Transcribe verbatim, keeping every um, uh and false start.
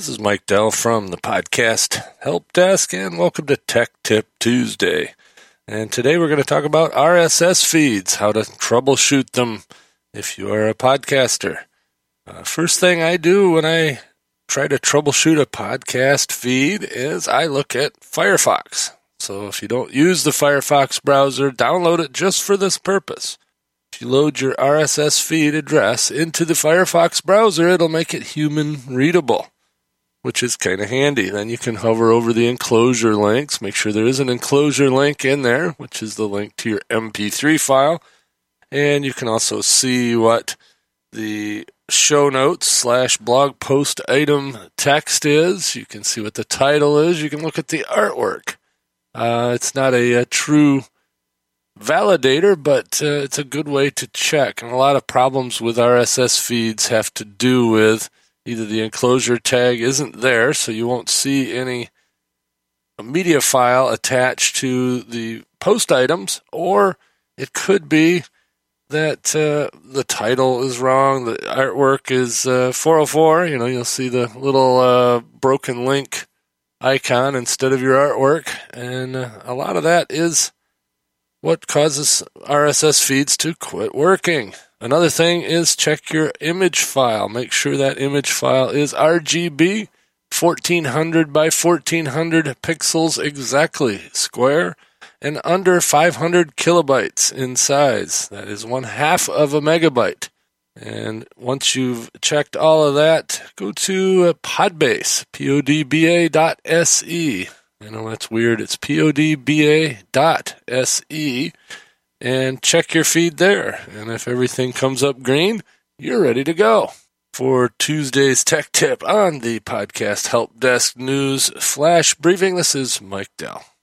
This is Mike Dell from the podcast Help Desk, and welcome to Tech Tip Tuesday. And today we're going to talk about R S S feeds, how to troubleshoot them if you are a podcaster. Uh, first thing I do when I try to troubleshoot a podcast feed is I look at Firefox. So if you don't use the Firefox browser, download it just for this purpose. If you load your R S S feed address into the Firefox browser, it'll make it human readable, which is kind of handy. Then you can hover over the enclosure links, make sure there is an enclosure link in there, which is the link to your M P three file. And you can also see what the show notes slash blog post item text is. You can see what the title is. You can look at the artwork. Uh, it's not a, a true validator, but uh, it's a good way to check. And a lot of problems with R S S feeds have to do with either the enclosure tag isn't there, so you won't see any media file attached to the post items, or it could be that uh, the title is wrong, the artwork is uh, four oh four. You know, you'll see the little uh, broken link icon instead of your artwork, and uh, a lot of that is what causes R S S feeds to quit working. Another thing is check your image file. Make sure that image file is R G B, fourteen hundred by fourteen hundred pixels exactly, square, and under five hundred kilobytes in size. That is one half of a megabyte. And once you've checked all of that, go to Podbase, P O D B A dot S E. I know that's weird. It's P O D B A dot S E. And check your feed there. And if everything comes up green, you're ready to go. For Tuesday's Tech Tip on the podcast Help Desk News Flash Briefing, this is Mike Dell.